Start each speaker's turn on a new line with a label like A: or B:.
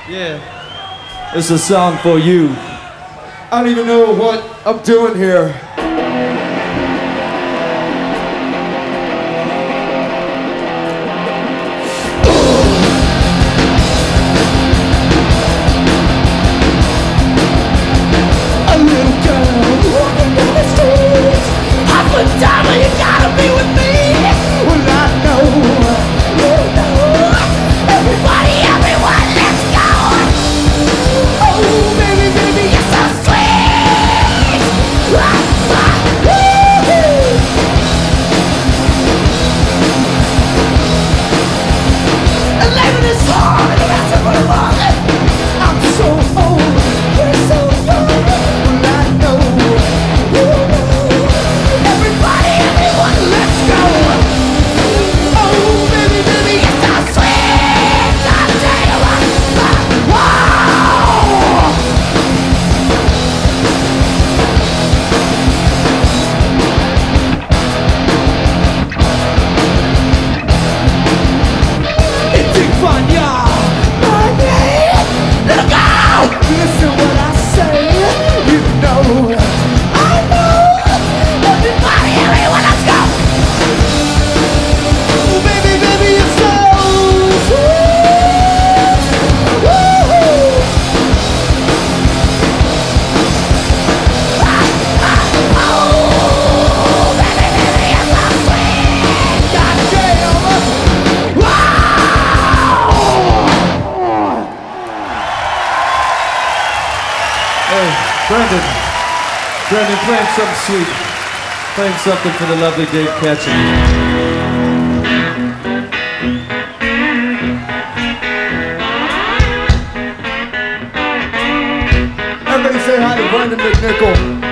A: Yeah. It's a song for you.
B: I don't even know what I'm doing here.
C: A little girl walking down the street, up and down, but you gotta be with me. Well, I know, you know, everybody, everyone, let's go. Oh, baby, baby, you're so sweet. Woo-hoo. And living is hard, and the rest of the world. I'm so old, you're so young. Well, I know, you know, everybody, everyone, let's go. Oh, baby, baby, you're so sweet. I'll tell you what, whoa. It's big fun, y'all. My name, little girl. Listen what I say. You know, I know. Everybody, everyone, let's go. Oh, baby, baby, you're so sweet. Woo-hoo. Oh, baby, baby, you're so sweet. Goddamn. Wow.
A: Hey, Brendan, playing something sweet. Playing something for the lovely Dave Ketchum.
B: Everybody say hi to Brendan McNichol.